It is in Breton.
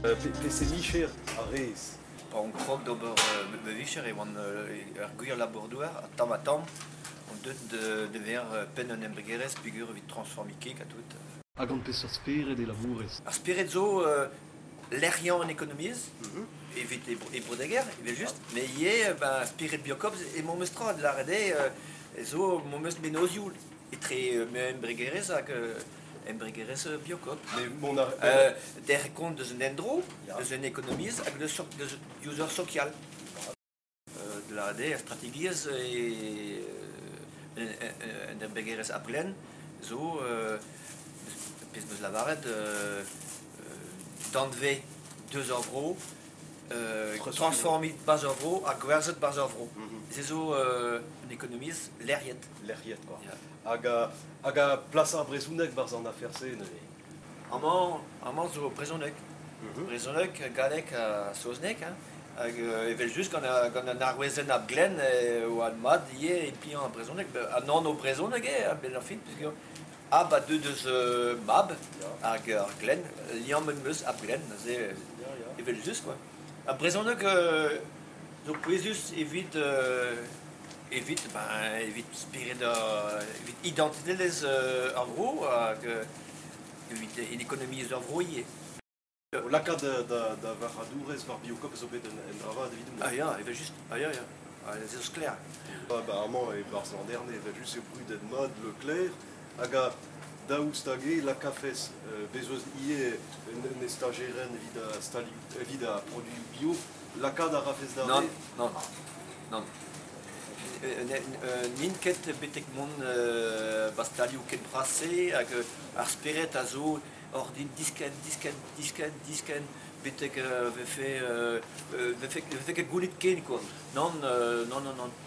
PC Micher a rez. On krog d'ober bevicher e oan gwir labordouar a tam on de ver pen un embregerez pugur evit transformikek a tout. Hag an peseurt speret e labourez. Ar spiret zo l'erian en économiez, evit e brodeger, evit just, mais ie spiret biocops e mon mestra de la rede zo mon meust benozioul etre embregerez hag embregerez biocop. Der kont deus un endro, deus un économiez hag deus user social. De la rede, strategiez en embregerez aplen, zo pez meus lavaret d'anve 2 € transformit bas € a gwerzet bas €. C'est zo un économiez l'eriet. L'eriet, quoi. Hag a plaça a brezhounek barz an afer-se ne. Amañ zo brezhoneg. Brezhoneg galek a saozneg, hag evel just gant an arwezenn a glenn o an mad ie e pliant a brezhoneg. An an o brezhoneg a bel ar fin, a ba deus mab hag ar glenn, liam en meus a glenn, evel just, quoi. A brezhoneg zo pouezus evit spiret evit identitelez ar vro hag evit en économiez ar vro ie. O laka da varadourez var biocop zo bet en drava evidon. Ah ya, evel just, c'est eus kler. Amañ e barz an derne evel just e brudet mad Leclerc hag a daoust hag e laka fez bezouz ie un estageren evit a produit bio laka da rafez da re. Non. Ninket betek mon bastalioù ket brase hag ar speret a zo hor din disken betek vefe ket goulit ken, quoi. Non.